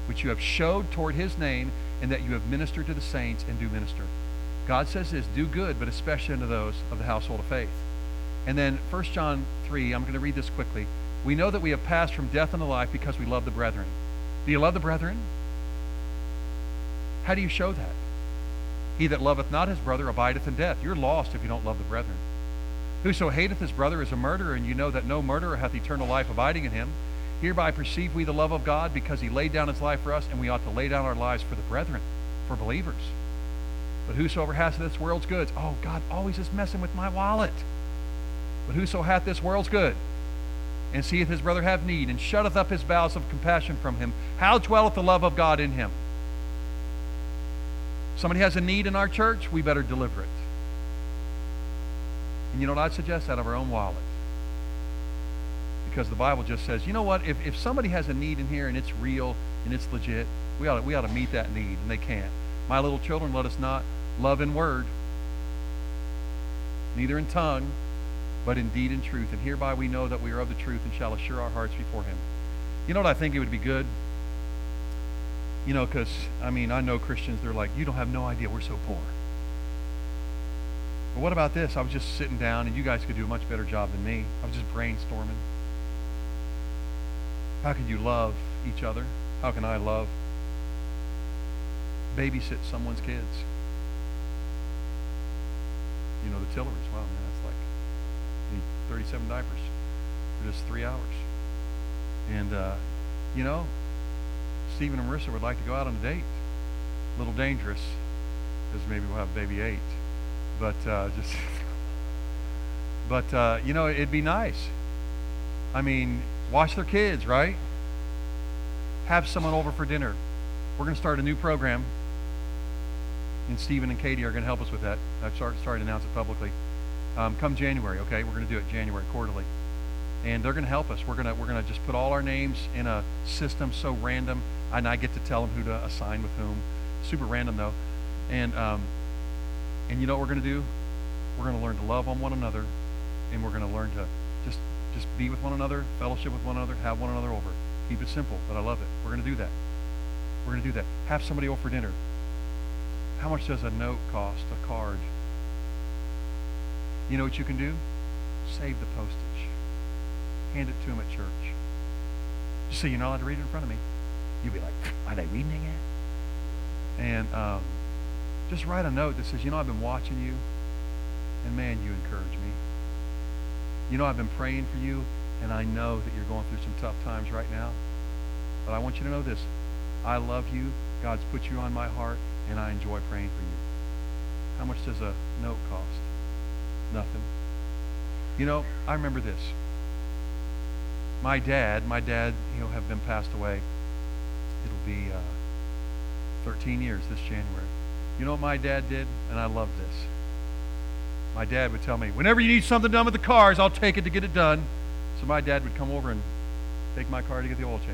which you have showed toward his name, and that you have ministered to the saints and do minister. God says this, do good, but especially unto those of the household of faith. And then First John three, I'm going to read this quickly. We know that we have passed from death unto life because we love the brethren. Do you love the brethren? How do you show that? He that loveth not his brother abideth in death. You're lost if you don't love the brethren. Whoso hateth his brother is a murderer, and you know that no murderer hath eternal life abiding in him. Hereby perceive we the love of God, because he laid down his life for us, and we ought to lay down our lives for the brethren, for believers. But whosoever hath this world's goods, oh, God always is messing with my wallet. But whoso hath this world's good, and seeth his brother have need, and shutteth up his bowels of compassion from him, how dwelleth the love of God in him? Somebody has a need in our church, we better deliver it. And you know what I'd suggest? Out of our own wallet. Because the Bible just says, you know what, if, if somebody has a need in here and it's real and it's legit, we ought to, we ought to meet that need, and they can't. My little children, let us not love in word, neither in tongue, but in deed and truth. And hereby we know that we are of the truth and shall assure our hearts before him. You know what I think it would be good? You know, because, I mean, I know Christians, they're like, you don't have no idea, we're so poor. But what about this? I was just sitting down, and you guys could do a much better job than me. I was just brainstorming. How can you love each other? How can I love? Babysit someone's kids. You know, the Tillers. Wow, man, that's like, you need thirty-seven diapers for just three hours. And, uh, you know, Stephen and Marissa would like to go out on a date. A little dangerous, because maybe we'll have baby eight. But uh, just, but uh, you know, it'd be nice. I mean, watch their kids, right? Have someone over for dinner. We're going to start a new program, and Stephen and Katie are going to help us with that. I've started, started to announce it publicly. Um, come January, okay? We're going to do it January quarterly, and they're going to help us. We're going to we're going to just put all our names in a system so random, and I get to tell them who to assign with whom. Super random though, and um, and you know what we're going to do? We're going to learn to love on one another, and we're going to learn to just just be with one another, fellowship with one another, have one another over. Keep it simple, but I love it. We're going to do that. We're going to do that. Have somebody over for dinner. How much does a note cost, a card? You know what you can do? Save the postage. Hand it to them at church. Just say, you're not allowed to read it in front of me. You'll be like, are they reading it yet? And um, just write a note that says, you know, I've been watching you, and man, you encourage me. You know, I've been praying for you, and I know that you're going through some tough times right now. But I want you to know this. I love you. God's put you on my heart, and I enjoy praying for you. How much does a note cost? Nothing. You know, I remember this. My dad, my dad, he'll have been passed away. It'll be uh, thirteen years this January. You know what my dad did? And I love this. My dad would tell me, whenever you need something done with the cars, I'll take it to get it done. So my dad would come over and take my car to get the oil changed.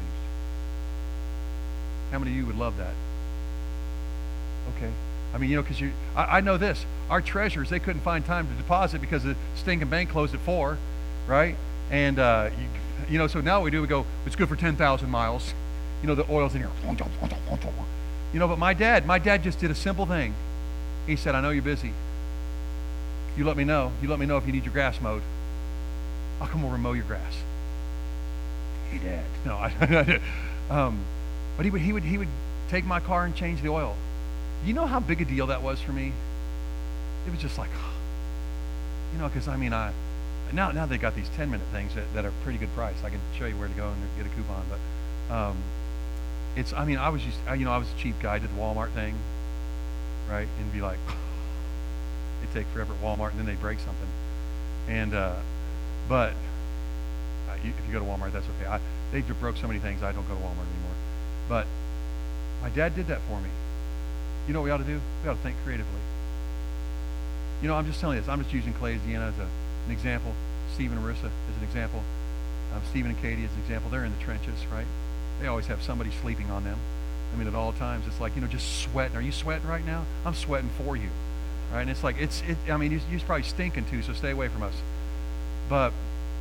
How many of you would love that? Okay. I mean, you know, because you, I, I know this. Our treasurers, they couldn't find time to deposit because the stinking bank closed at four, right? And, uh, you, you know, so now what we do, we go, it's good for ten thousand miles. You know, the oil's in here. You know, but my dad, my dad just did a simple thing. He said, I know you're busy. You let me know. You let me know if you need your grass mowed. I'll come over and mow your grass. Hey, Dad. No, I, um, but he would, he would, he would take my car and change the oil. You know how big a deal that was for me? It was just like, you know, because I mean, I now now they got these ten-minute things that, that are pretty good price. I can show you where to go and get a coupon. But um, it's, I mean, I was just, you know, I was a cheap guy. Did the Walmart thing, right? And be like, they take forever at Walmart, and then they break something. And uh, but uh, you, if you go to Walmart, that's okay. I, they broke so many things, I don't go to Walmart anymore. But my dad did that for me. You know what we ought to do? We ought to think creatively. You know, I'm just telling you this. I'm just using Clay, Deanna as a, an example. Stephen and Marissa as an example. Um, Stephen and Katie as an example. They're in the trenches, right? They always have somebody sleeping on them. I mean, at all times, it's like, you know, just sweating. Are you sweating right now? I'm sweating for you, right? And it's like, it's, it, I mean, you're probably stinking too, so stay away from us. But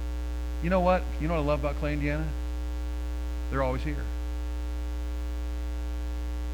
you know what? You know what I love about Clay and Deanna? They're always here.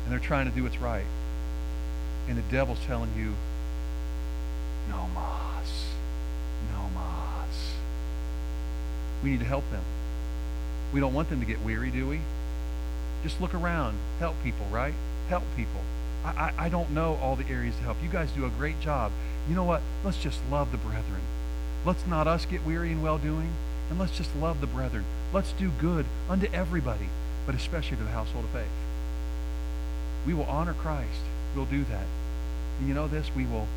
and they're trying to do what's right. And the devil's telling you, no mas, no mas. We need to help them. We don't want them to get weary, do we? Just look around. Help people, right? Help people. I, I, I don't know all the areas to help. You guys do a great job. You know what? Let's just love the brethren. Let's not us get weary in well-doing, and let's just love the brethren. Let's do good unto everybody, but especially to the household of faith. We will honor Christ. We'll do that. And you know this? We will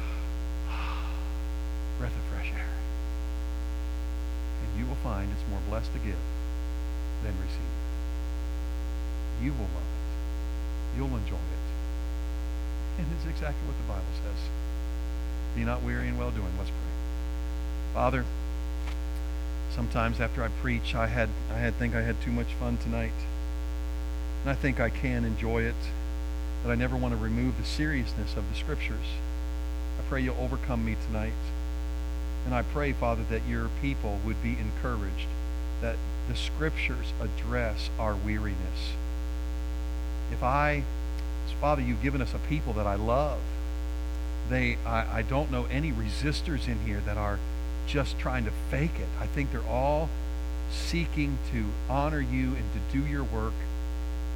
breath of fresh air. And you will find it's more blessed to give than receive. You will love it. You'll enjoy it. And it's exactly what the Bible says. Be not weary in well-doing. Let's pray. Father, sometimes after I preach, I had I had think I had too much fun tonight. And I think I can enjoy it, but I never want to remove the seriousness of the Scriptures. I pray you'll overcome me tonight. And I pray, Father, that your people would be encouraged, that the Scriptures address our weariness. If I, Father, you've given us a people that I love. They, I, I don't know any resistors in here that are just trying to fake it. I think they're all seeking to honor you and to do your work